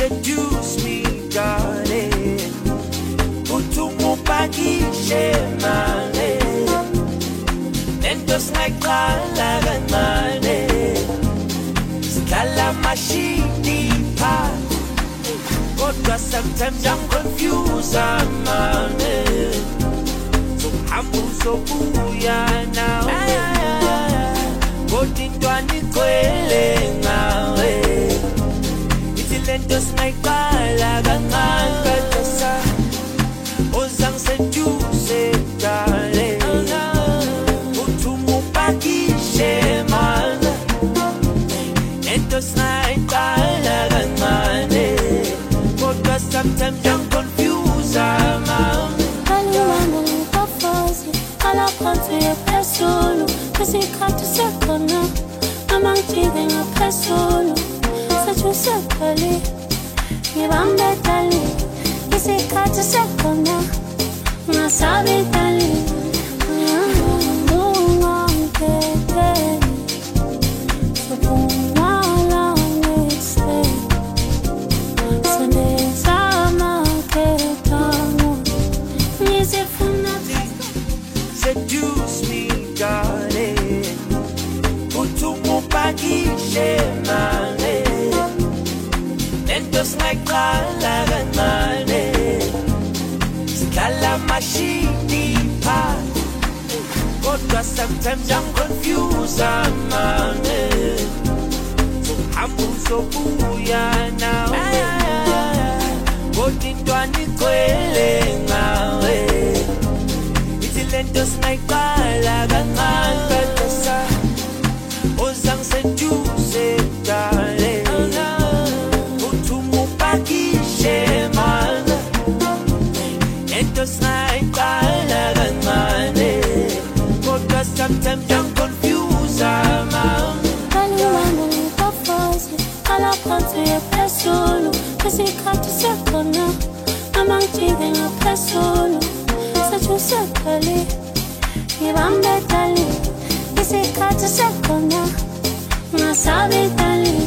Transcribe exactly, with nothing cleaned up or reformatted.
seduce me, darling. Utumupakishe male, nentos ngayqala kancane, sihlala mashidi pha, kodwa sometimes I'm confused, amane, sohamba uzobuya nawe, kodwa intwana igcwele ngawe, ithi lento singayqala kancane, kodwa sa ozang seduce, darling. Utumupakishe male, nentos ngayqala kancane, kodwa sometimes I'm confused, amane. Solo, così canto secondo, ma ti vengo per solo, se tu sei mi bambe tali, e se canto secondo, ma sabi tali, non anche te, so buona la messe, se ne sama che t'amo, mi sei fondata. Seduce me, darling. Utumupakishe male, nentos ngayqala kancane, sihlala mashidi pha, kodwa sometimes I'm confused, amane, sohamba uzobuya nawe, kodwa intwana igcwele ngawe, lentos ngayqala kancane, kodwa sa ozang seduce, darling. Utumupakishe male, lentos ngayqala kancane, kodwa sometimes I'm confused, amane. Calimando nunca fosse, alla ponte e per solo, così canto secondo, ma ti vengo per solo. Se tu sei mi bambe tali, e se cazzo seconda, ma sabi tali.